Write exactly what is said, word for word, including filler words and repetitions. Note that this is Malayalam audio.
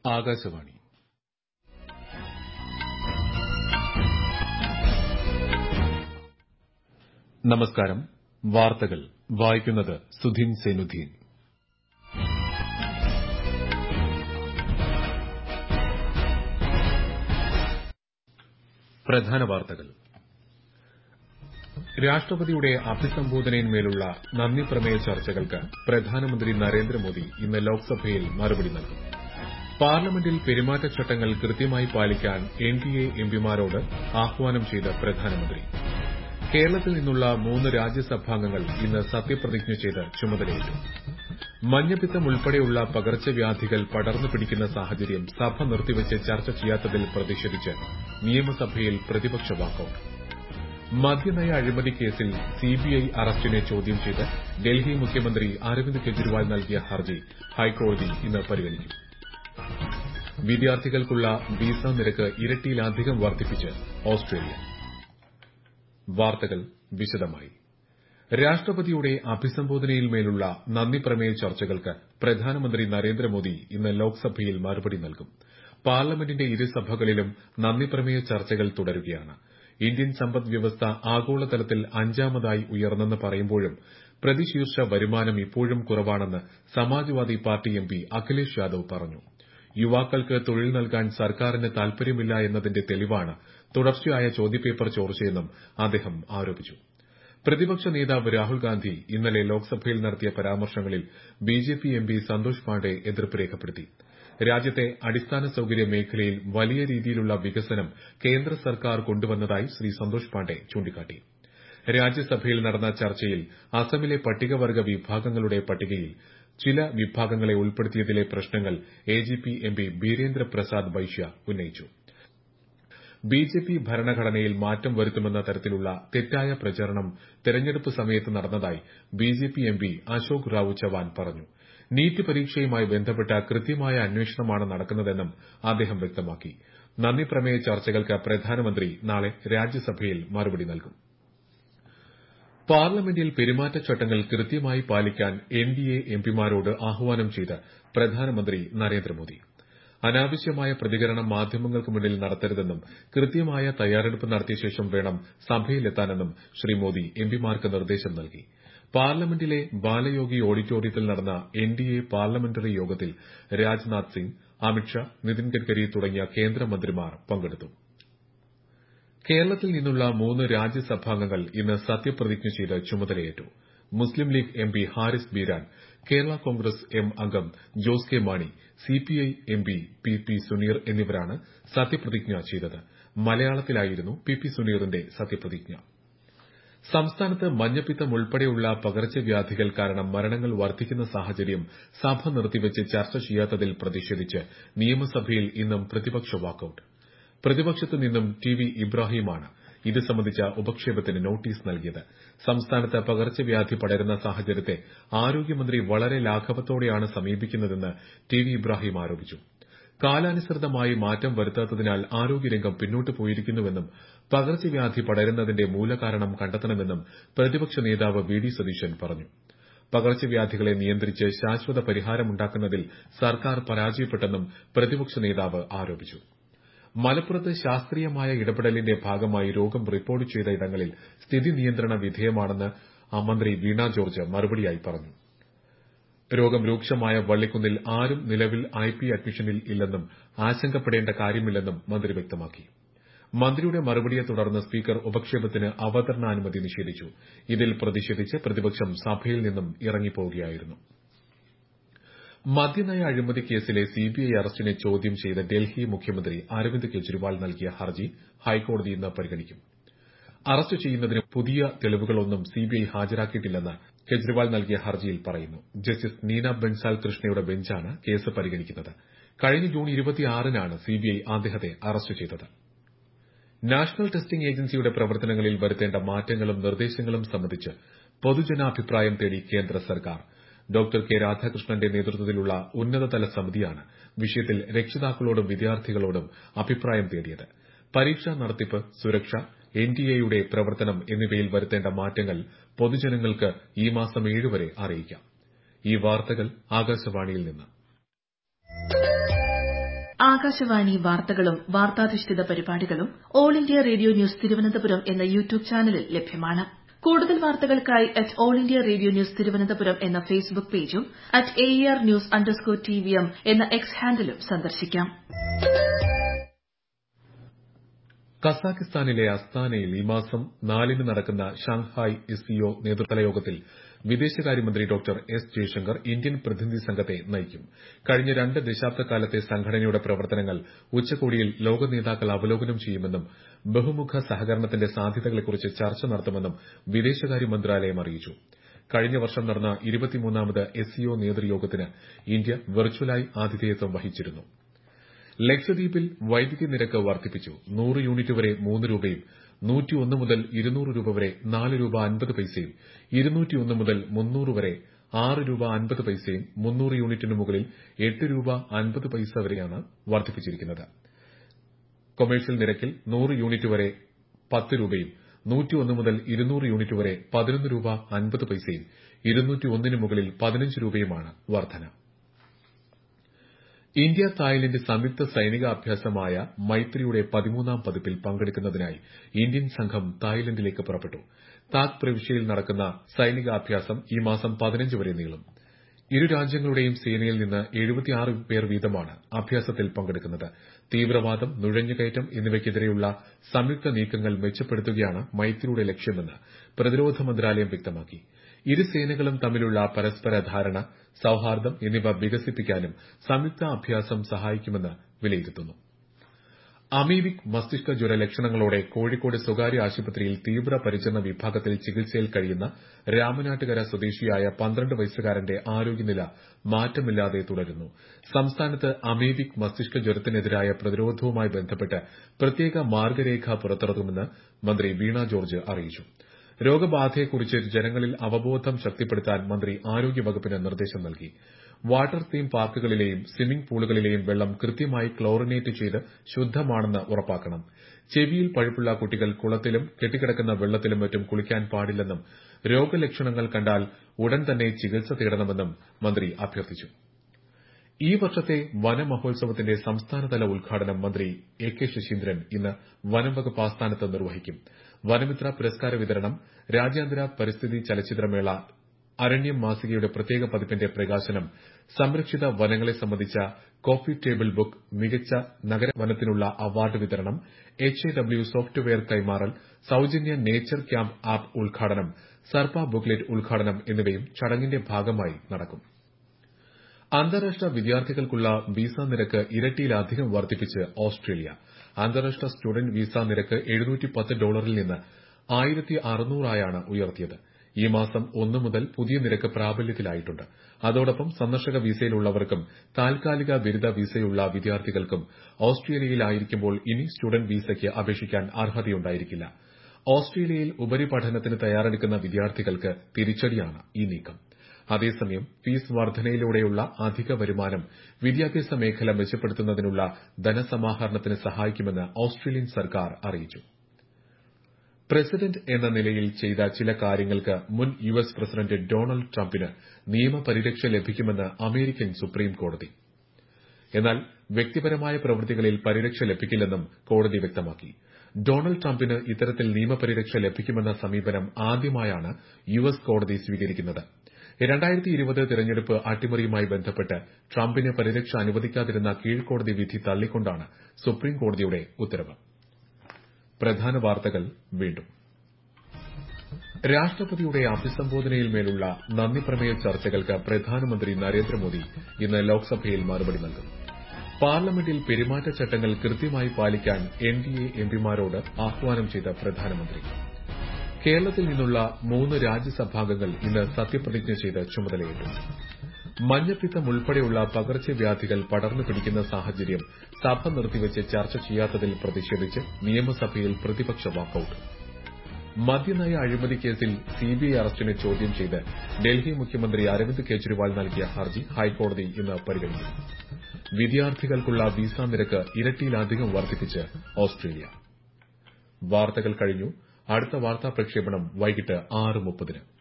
ആകാശവാണി. നമസ്കാരം. വാർത്തകൾ വായിക്കുന്നത് സുധീൻ സേനുദ്ദീൻ. പ്രധാന വാർത്തകൾ. രാഷ്ട്രപതിയുടെ അഭിസംബോധനയിന്മേലുള്ള നന്ദി പ്രമേയ ചർച്ചകൾക്ക് പ്രധാനമന്ത്രി നരേന്ദ്രമോദി ഇന്ന് ലോക്സഭയിൽ മറുപടി നൽകും. പാർലമെന്റിൽ പെരുമാറ്റച്ചട്ടങ്ങൾ കൃത്യമായി പാലിക്കാൻ എൻഡിഎ എംപിമാരോട് ആഹ്വാനം ചെയ്ത് പ്രധാനമന്ത്രി. കേരളത്തിൽ നിന്നുള്ള മൂന്ന് രാജ്യസഭാംഗങ്ങൾ ഇന്ന് സത്യപ്രതിജ്ഞ ചെയ്ത് ചുമതലയേറ്റു. മഞ്ഞപ്പിത്തം ഉൾപ്പെടെയുള്ള പകർച്ചവ്യാധികൾ പടർന്നു പിടിക്കുന്ന സാഹചര്യം സഭ നിർത്തിവച്ച് ചർച്ച ചെയ്യാത്തതിൽ പ്രതിഷേധിച്ച് നിയമസഭയിൽ പ്രതിപക്ഷ വാക്കൌട്ട്. മദ്യനയ അഴിമതി കേസിൽ സിബിഐ അറസ്റ്റിനെ ചോദ്യം ചെയ്ത് ഡൽഹി മുഖ്യമന്ത്രി അരവിന്ദ് കെജ്രിവാൾ നൽകിയ ഹർജി ഹൈക്കോടതി ഇന്ന് പരിഗണിക്കും. വിദ്യാർത്ഥികൾക്കുള്ള വിസ നിരക്ക് ഇരട്ടിയിലധികം വർദ്ധിപ്പിച്ച് ഓസ്ട്രേലിയ. വാർത്തകൾ വിശദമായി. രാഷ്ട്രപതിയുടെ അഭിസംബോധനയിന്മേലുള്ള നന്ദി പ്രമേയ ചർച്ചകൾക്ക് പ്രധാനമന്ത്രി നരേന്ദ്രമോദി ഇന്ന് ലോക്സഭയിൽ മറുപടി നൽകും. പാർലമെന്റിന്റെ ഇരുസഭകളിലും നന്ദി പ്രമേയ ചർച്ചകൾ തുടരുകയാണ്. ഇന്ത്യൻ സമ്പദ് വ്യവസ്ഥ ആഗോളതലത്തിൽ അഞ്ചാമതായി ഉയർന്നെന്ന് പറയുമ്പോഴും പ്രതിശീർഷ വരുമാനം ഇപ്പോഴും കുറവാണെന്ന് സമാജ്വാദി പാർട്ടി എംപി അഖിലേഷ് യാദവ് പറഞ്ഞു. യുവാക്കൾക്ക് തൊഴിൽ നൽകാൻ സർക്കാരിന് താൽപര്യമില്ല എന്നതിന്റെ തെളിവാണ് തുടർച്ചയായ ചോദ്യപേപ്പർ ചോർച്ചയെന്നും അദ്ദേഹം ആരോപിച്ചു. പ്രതിപക്ഷ നേതാവ് രാഹുൽ ഗാന്ധി ഇന്നലെ ലോക്സഭയിൽ നടത്തിയ പരാമർശങ്ങളിൽ ബിജെപി എംപി സന്തോഷ് പാണ്ഡെ എതിർപ്പ് രേഖപ്പെടുത്തി. രാജ്യത്തെ അടിസ്ഥാന സൌകര്യ മേഖലയിൽ വലിയ രീതിയിലുള്ള വികസനം കേന്ദ്ര സർക്കാർ കൊണ്ടുവന്നതായി ശ്രീ സന്തോഷ് പാണ്ഡെ ചൂണ്ടിക്കാട്ടി. രാജ്യസഭയിൽ നടന്ന ചർച്ചയിൽ അസമിലെ പട്ടികവർഗ്ഗ വിഭാഗങ്ങളുടെ പട്ടികയിൽ ചില വിഭാഗങ്ങളെ ഉൾപ്പെടുത്തിയതിലെ പ്രശ്നങ്ങൾ എജിപി എംപി ബീരേന്ദ്ര പ്രസാദ് ബൈശ്യ ഉന്നയിച്ചു. ബിജെപി ഭരണഘടനയിൽ മാറ്റം വരുത്തുമെന്ന തരത്തിലുള്ള തെറ്റായ പ്രചരണം തെരഞ്ഞെടുപ്പ് സമയത്ത് നടന്നതായി ബിജെപി എംപി അശോക് റാവു ചവാൻ പറഞ്ഞു. നീറ്റ് പരീക്ഷയുമായി ബന്ധപ്പെട്ട കൃത്യമായ അന്വേഷണമാണ് നടക്കുന്നതെന്നും അദ്ദേഹം വ്യക്തമാക്കി. നന്ദി പ്രമേയ ചർച്ചകൾക്ക് പ്രധാനമന്ത്രി നാളെ രാജ്യസഭയിൽ മറുപടി നൽകും. പാർലമെന്റിൽ പെരുമാറ്റച്ചട്ടങ്ങൾ കൃത്യമായി പാലിക്കാൻ എൻഡിഎ എംപിമാരോട് ആഹ്വാനം ചെയ്ത് പ്രധാനമന്ത്രി നരേന്ദ്രമോദി. അനാവശ്യമായ പ്രതികരണം മാധ്യമങ്ങൾക്ക് മുന്നിൽ നടത്തരുതെന്നും കൃത്യമായ തയ്യാറെടുപ്പ് നടത്തിയ ശേഷം വേണം സഭയിലെത്താനെന്നും ശ്രീ മോദി എംപിമാർക്ക് നിർദ്ദേശം നൽകി. പാർലമെന്റിലെ ബാലയോഗി ഓഡിറ്റോറിയത്തിൽ നടന്ന എൻഡിഎ പാർലമെന്ററി യോഗത്തിൽ രാജ്നാഥ് സിംഗ്, അമിത്ഷാ, നിതിൻ ഗഡ്കരി തുടങ്ങിയ കേന്ദ്രമന്ത്രിമാർ പങ്കെടുത്തു. കേരളത്തിൽ നിന്നുള്ള മൂന്ന് രാജ്യസഭാംഗങ്ങൾ ഇന്ന് സത്യപ്രതിജ്ഞ ചെയ്ത് ചുമതലയേറ്റു. മുസ്ലിം ലീഗ് എംപി ഹാരിസ് ബീരാൻ, കേരള കോൺഗ്രസ് എം അംഗം Jose K Mani, CPI MP P P Suneer എന്നിവരാണ് സത്യപ്രതിജ്ഞ ചെയ്തത്. മലയാളത്തിലായിരുന്നു പി പി സുനീറിന്റെ സത്യപ്രതിജ്ഞ. സംസ്ഥാനത്ത് മഞ്ഞപ്പിത്തം ഉൾപ്പെടെയുള്ള പകർച്ചവ്യാധികൾ കാരണം മരണങ്ങൾ വർദ്ധിക്കുന്ന സാഹചര്യം സഭ നിർത്തിവച്ച് ചർച്ച ചെയ്യാത്തതിൽ പ്രതിഷേധിച്ച് നിയമസഭയിൽ ഇന്നും പ്രതിപക്ഷ വാക്കൌട്ട്. പ്രതിപക്ഷത്തു നിന്നും ടി വി ഇബ്രാഹിമാണ് ഇത് സംബന്ധിച്ച ഉപക്ഷേപത്തിന് നോട്ടീസ് നൽകിയത്. സംസ്ഥാനത്ത് പകർച്ചവ്യാധി പടരുന്ന സാഹചര്യത്തെ ആരോഗ്യമന്ത്രി വളരെ ലാഘവത്തോടെയാണ് സമീപിക്കുന്നതെന്ന് ടി വി ഇബ്രാഹിം ആരോപിച്ചു. കാലാനുസൃതമായി മാറ്റം വരുത്താത്തതിനാൽ ആരോഗ്യരംഗം പിന്നോട്ട് പോയിരിക്കുന്നുവെന്നും പകർച്ചവ്യാധി പടരുന്നതിന്റെ മൂലകാരണം കണ്ടെത്തണമെന്നും പ്രതിപക്ഷ നേതാവ് വി ഡി സതീശൻ പറഞ്ഞു. പകർച്ചവ്യാധികളെ നിയന്ത്രിച്ച് ശാശ്വത പരിഹാരമുണ്ടാക്കുന്നതിൽ സർക്കാർ പരാജയപ്പെട്ടെന്നും പ്രതിപക്ഷ നേതാവ് ആരോപിച്ചു. മലപ്പുറത്ത് ശാസ്ത്രീയമായ ഇടപെടലിന്റെ ഭാഗമായി രോഗം റിപ്പോർട്ട് ചെയ്ത ഇടങ്ങളിൽ സ്ഥിതി നിയന്ത്രണ വിധേയമാണെന്ന് മന്ത്രി വീണ ജോർജ് മറുപടിയായി പറഞ്ഞു. രോഗം രൂക്ഷമായ വള്ളിക്കുന്നിൽ ആരും നിലവിൽ ഐ പി അഡ്മിഷനിൽ ഇല്ലെന്നും ആശങ്കപ്പെടേണ്ട കാര്യമില്ലെന്നും മന്ത്രി വ്യക്തമാക്കി. മന്ത്രിയുടെ മറുപടിയെ തുടർന്ന് സ്പീക്കർ ഉപക്ഷേപത്തിന് അവതരണാനുമതി നിഷേധിച്ചു. ഇതിൽ പ്രതിഷേധിച്ച് പ്രതിപക്ഷം സഭയിൽ നിന്നും ഇറങ്ങിപ്പോവുകയായിരുന്നു. മദ്യനയ അഴിമതി കേസിലെ സിബിഐ അറസ്റ്റിനെ ചോദ്യം ചെയ്ത് ഡൽഹി മുഖ്യമന്ത്രി അരവിന്ദ് കെജ്രിവാൾ നൽകിയ ഹർജി ഹൈക്കോടതി ഇന്ന് പരിഗണിക്കും. അറസ്റ്റ് ചെയ്യുന്നതിന് പുതിയ തെളിവുകളൊന്നും സിബിഐ ഹാജരാക്കിയിട്ടില്ലെന്ന് കെജ്രിവാൾ നൽകിയ ഹർജിയിൽ പറയുന്നു. ജസ്റ്റിസ് നീന ബൻസാൽ കൃഷ്ണയുടെ ബെഞ്ചാണ് കേസ് പരിഗണിക്കുന്നത്. കഴിഞ്ഞ ജൂൺ ഇരുപത്തിയാറിനാണ് സിബിഐ അദ്ദേഹത്തെ അറസ്റ്റ് ചെയ്തത്. നാഷണൽ ടെസ്റ്റിംഗ് ഏജൻസിയുടെ പ്രവർത്തനങ്ങളിൽ വരുത്തേണ്ട മാറ്റങ്ങളും നിർദ്ദേശങ്ങളും സംബന്ധിച്ച് പൊതുജനാഭിപ്രായം തേടി കേന്ദ്ര സർക്കാർ. ഡോക്ടർ കെ രാധാകൃഷ്ണന്റെ നേതൃത്വത്തിലുള്ള ഉന്നതതല സമിതിയാണ് വിഷയത്തിൽ രക്ഷിതാക്കളോടും വിദ്യാർത്ഥികളോടും അഭിപ്രായം തേടിയത്. പരീക്ഷാ നടത്തിപ്പ്, സുരക്ഷ, എൻഡിഎയുടെ പ്രവർത്തനം എന്നിവയിൽ വരുത്തേണ്ട മാറ്റങ്ങൾ പൊതുജനങ്ങൾക്ക് ഈ മാസം ഏഴ് വരെ അറിയിക്കാം. ഈ വാർത്തകൾ ആകാശവാണിയിൽ നിന്ന്. ആകാശവാണി വാർത്തകളും വാർത്താധിഷ്ഠിത പരിപാടികളും all India radio news Thiruvananthapuram എന്ന യൂട്യൂബ് ചാനലിൽ ലഭ്യമാണ്. കൂടുതൽ വാർത്തകൾക്കായി at all India radio news Thiruvananthapuram എന്ന ഫേസ്ബുക്ക് പേജും at A R news underscore T V M എന്ന എക്സ് ഹാൻഡിലും സന്ദർശിക്കാം. കസാഖിസ്ഥാനിലെ അസ്താനയിൽ ഈ മാസം നാലിന് നടക്കുന്ന ഷാങ്ഹായ് എസ് സി ഒ നേതൃതല യോഗത്തിൽ വിദേശകാര്യമന്ത്രി ഡോക്ടർ എസ് ജയശങ്കർ ഇന്ത്യൻ പ്രതിനിധി സംഘത്തെ നയിക്കും. കഴിഞ്ഞ രണ്ട് ദശാബ്ദക്കാലത്തെ സംഘടനയുടെ പ്രവർത്തനങ്ങൾ ഉച്ചകോടിയിൽ ലോക നേതാക്കൾ അവലോകനം ചെയ്യുമെന്നും ബഹുമുഖ സഹകരണത്തിന്റെ സാധ്യതകളെക്കുറിച്ച് ചർച്ച നടത്തുമെന്നും വിദേശകാര്യ മന്ത്രാലയം അറിയിച്ചു. കഴിഞ്ഞ വർഷം നടന്ന ഇരുപത്തിമൂന്നാമത് എസ് സി ഒ നേതൃയോഗത്തിന് ഇന്ത്യ വെർച്വലായി ആതിഥേയത്വം വഹിച്ചിരുന്നു. ലക്ഷദ്വീപിൽ വൈദ്യുതി നിരക്ക് വർദ്ധിപ്പിച്ചു. നൂറ് യൂണിറ്റ് വരെ മൂന്ന് രൂപയും നൂറ്റിയൊന്ന് മുതൽ ഇരുന്നൂറ് രൂപ വരെ നാല് രൂപ അൻപത് പൈസയും ഇരുന്നൂറ്റിയൊന്ന് മുതൽ മുന്നൂറ് വരെ ആറ് രൂപ അൻപത് പൈസയും മുന്നൂറ് യൂണിറ്റിന് മുകളിൽ എട്ട് രൂപ അൻപത് പൈസ വരെയാണ് വർദ്ധിപ്പിച്ചിരിക്കുന്നത്. കൊമേഴ്ഷ്യൽ നിരക്കിൽ നൂറ് യൂണിറ്റ് വരെ പത്ത് രൂപയും നൂറ്റിയൊന്ന് മുതൽ ഇരുന്നൂറ് യൂണിറ്റ് വരെ പതിനൊന്ന് രൂപ അൻപത് പൈസയും ഇരുന്നൂറ്റിയൊന്നിന് മുകളിൽ പതിനഞ്ച് രൂപയുമാണ് വർധന. ഇന്ത്യ തായ്ലന്റ് സംയുക്ത സൈനിക അഭ്യാസമായ മൈത്രിയുടെ പതിമൂന്നാം പതിപ്പിൽ പങ്കെടുക്കുന്നതിനായി ഇന്ത്യൻ സംഘം തായ്ലന്റിലേക്ക് പുറപ്പെട്ടു. താക് പ്രവിശ്യയിൽ നടക്കുന്ന സൈനികാഭ്യാസം ഈ മാസം പതിനഞ്ച് വരെ നീളും. ഇരു രാജ്യങ്ങളുടെയും സേനയിൽ നിന്ന് എഴുപത്തിയാറ് പേർ വീതമാണ് അഭ്യാസത്തിൽ പങ്കെടുക്കുന്നത്. തീവ്രവാദം, നുഴഞ്ഞുകയറ്റം എന്നിവയ്ക്കെതിരെയുള്ള സംയുക്ത നീക്കങ്ങൾ മെച്ചപ്പെടുത്തുകയാണ് മൈത്രിയുടെ ലക്ഷ്യമെന്ന് പ്രതിരോധ മന്ത്രാലയം വ്യക്തമാക്കി. ഇരു സേനകളും തമ്മിലുള്ള പരസ്പര ധാരണ, സൌഹാർദ്ദം എന്നിവ വികസിപ്പിക്കാനും സംയുക്ത അഭ്യാസം സഹായിക്കുമെന്ന് വിലയിരുത്തുന്നു. അമീബിക് മസ്തിഷ്ക ജ്വര ലക്ഷണങ്ങളോടെ കോഴിക്കോട് സ്വകാര്യ ആശുപത്രിയിൽ തീവ്രപരിചരണ വിഭാഗത്തിൽ ചികിത്സയിൽ കഴിയുന്ന രാമനാട്ടുകര സ്വദേശിയായ പന്ത്രണ്ട് വയസ്സുകാരന്റെ ആരോഗ്യനില മാറ്റമില്ലാതെ തുടരുന്നു. സംസ്ഥാനത്ത് അമീബിക് മസ്തിഷ്ക ജ്വരത്തിനെതിരായ പ്രതിരോധവുമായി ബന്ധപ്പെട്ട് പ്രത്യേക മാർഗ്ഗരേഖ പുറത്തിറക്കുമെന്ന് മന്ത്രി വീണ ജോർജ് അറിയിച്ചു. രോഗബാധയെക്കുറിച്ച് ജനങ്ങളിൽ അവബോധം ശക്തിപ്പെടുത്താൻ മന്ത്രി ആരോഗ്യവകുപ്പിന് നിർദ്ദേശം നൽകി. വാട്ടർ തീം പാർക്കുകളിലെയും സ്വിമ്മിംഗ് പൂളുകളിലെയും വെള്ളം കൃത്യമായി ക്ലോറിനേറ്റ് ചെയ്ത് ശുദ്ധമാണെന്ന് ഉറപ്പാക്കണം. ചെവിയിൽ പഴുപ്പുള്ള കുട്ടികൾ കുളത്തിലും കെട്ടിക്കിടക്കുന്ന വെള്ളത്തിലും മറ്റും കുളിക്കാൻ പാടില്ലെന്നും രോഗലക്ഷണങ്ങൾ കണ്ടാൽ ഉടൻ തന്നെ ചികിത്സ തേടണമെന്നും മന്ത്രി അഭ്യർത്ഥിച്ചു. ഈ വർഷത്തെ വനമഹോത്സവത്തിന്റെ സംസ്ഥാനതല ഉദ്ഘാടനം മന്ത്രി എ കെ ശശീന്ദ്രൻ ഇന്ന് വനംവകുപ്പ് ആസ്ഥാനത്ത് നിർവഹിക്കും. വനമിത്ര പുരസ്കാര വിതരണം, രാജ്യാന്തര പരിസ്ഥിതി ചലച്ചിത്രമേള, അരണ്യം മാസികയുടെ പ്രത്യേക പതിപ്പിന്റെ പ്രകാശനം, സംരക്ഷിത വനങ്ങളെ സംബന്ധിച്ച കോഫി ടേബിൾ ബുക്ക്, മികച്ച നഗരവനത്തിനുള്ള അവാർഡ് വിതരണം, എച്ച് എ ഡബ്ല്യു സോഫ്റ്റ്വെയർ കൈമാറൽ, സൌജന്യ നേച്ചർ ക്യാമ്പ് ആപ്പ് ഉദ്ഘാടനം, സർപ്പ ബുക്ക്ലെറ്റ് ഉദ്ഘാടനം എന്നിവയും ചടങ്ങിന്റെ ഭാഗമായി നടക്കും. അന്താരാഷ്ട്ര വിദ്യാർത്ഥികൾക്കുള്ള വിസ നിരക്ക് ഇരട്ടിയിലധികം വർദ്ധിപ്പിച്ച് ഓസ്ട്രേലിയ. അന്താരാഷ്ട്ര സ്റ്റുഡന്റ് വിസ നിരക്ക് എഴുന്നൂറ്റി പത്ത് ഡോളറിൽ നിന്ന് ആയിരത്തി അറുന്നൂറായാണ് ഉയർത്തിയത്. ഈ മാസം ഒന്ന് മുതൽ പുതിയ നിരക്ക് പ്രാബല്യത്തിലായിട്ടുണ്ട്. അതോടൊപ്പം സന്ദർശക വിസയിലുള്ളവർക്കും താൽക്കാലിക ബിരുദ വിസയുള്ള വിദ്യാർത്ഥികൾക്കും ഓസ്ട്രേലിയയിലായിരിക്കുമ്പോൾ ഇനി സ്റ്റുഡന്റ് വിസയ്ക്ക് അപേക്ഷിക്കാൻ അർഹതയുണ്ടായിരിക്കില്ല. ഓസ്ട്രേലിയയിൽ ഉപരിപഠനത്തിന് തയ്യാറെടുക്കുന്ന വിദ്യാർത്ഥികൾക്ക് തിരിച്ചടിയാണ് ഈ നീക്കം. അതേസമയം ഫീസ് വർധനയിലൂടെയുള്ള അധിക വരുമാനം വിദ്യാഭ്യാസ മേഖല മെച്ചപ്പെടുത്തുന്നതിനുള്ള ധനസമാഹരണത്തിന് സഹായിക്കുമെന്ന് ഓസ്ട്രേലിയൻ സർക്കാർ അറിയിച്ചു. പ്രസിഡന്റ് എന്ന നിലയിൽ ചെയ്ത ചില കാര്യങ്ങൾക്ക് മുൻ യു എസ് പ്രസിഡന്റ് ഡൊണാൾഡ് ട്രംപിന് നിയമപരിരക്ഷ ലഭിക്കുമെന്ന് അമേരിക്കൻ സുപ്രീം കോടതി. എന്നാൽ വ്യക്തിപരമായ പ്രവൃത്തികളിൽ പരിരക്ഷ ലഭിക്കില്ലെന്നും കോടതി വ്യക്തമാക്കി. ഡൊണാൾഡ് ട്രംപിന് ഇത്തരത്തിൽ നിയമപരിരക്ഷ ലഭിക്കുമെന്ന സമീപനം ആദ്യമായാണ് യു എസ് കോടതി സ്വീകരിക്കുന്നത്. രണ്ടായിരത്തി ഇരുപത് തെരഞ്ഞെടുപ്പ് അട്ടിമറിയുമായി ബന്ധപ്പെട്ട് ട്രംപിന് പരിരക്ഷ അനുവദിക്കാതിരുന്ന കീഴ്ക്കോടതി വിധി തള്ളിക്കൊണ്ടാണ് സുപ്രീം കോടതിയുടെ ഉത്തരവ്. പ്രധാന വാർത്തകൾ വീണ്ടും. രാഷ്ട്രപതിയുടെ അഭിസംബോധനയിന്മേലുള്ള നന്ദിപ്രമേയ ചർച്ചകൾക്ക് പ്രധാനമന്ത്രി നരേന്ദ്രമോദി ഇന്ന് ലോക്സഭയിൽ മറുപടി നൽകും. പാർലമെന്റിൽ പെരുമാറ്റച്ചട്ടങ്ങൾ കൃത്യമായി പാലിക്കാൻ എൻ ഡി എ എംപിമാരോട് ആഹ്വാനം ചെയ്ത പ്രധാനമന്ത്രി. കേരളത്തിൽ നിന്നുള്ള മൂന്ന് രാജ്യസഭാംഗങ്ങൾ ഇന്ന് സത്യപ്രതിജ്ഞ ചെയ്ത് ചുമതലയേറ്റു. മഞ്ഞപ്പിത്തം ഉൾപ്പെടെയുള്ള പകർച്ചവ്യാധികൾ പടർന്നു പിടിക്കുന്ന സാഹചര്യം സഭ നിർത്തിവച്ച് ചർച്ച ചെയ്യാത്തതിൽ പ്രതിഷേധിച്ച് നിയമസഭയിൽ പ്രതിപക്ഷ വാക്കൌട്ട്. മദ്യനയ അഴിമതി കേസിൽ സിബിഐ അറസ്റ്റിനെ ചോദ്യം ചെയ്ത് ഡൽഹി മുഖ്യമന്ത്രി അരവിന്ദ് കെജ്രിവാൾ നൽകിയ ഹർജി ഹൈക്കോടതി ഇന്ന് പരിഗണിക്കും. വിദ്യാർത്ഥികൾക്കുള്ള വിസ നിരക്ക് ഇരട്ടിയിലധികം വർദ്ധിപ്പിച്ച് ഓസ്ട്രേലിയ. വാർത്തകൾ കഴിഞ്ഞു. അടുത്ത വാർത്താ പ്രക്ഷേപണം വൈകിട്ട് ആറ് മുപ്പതിന്.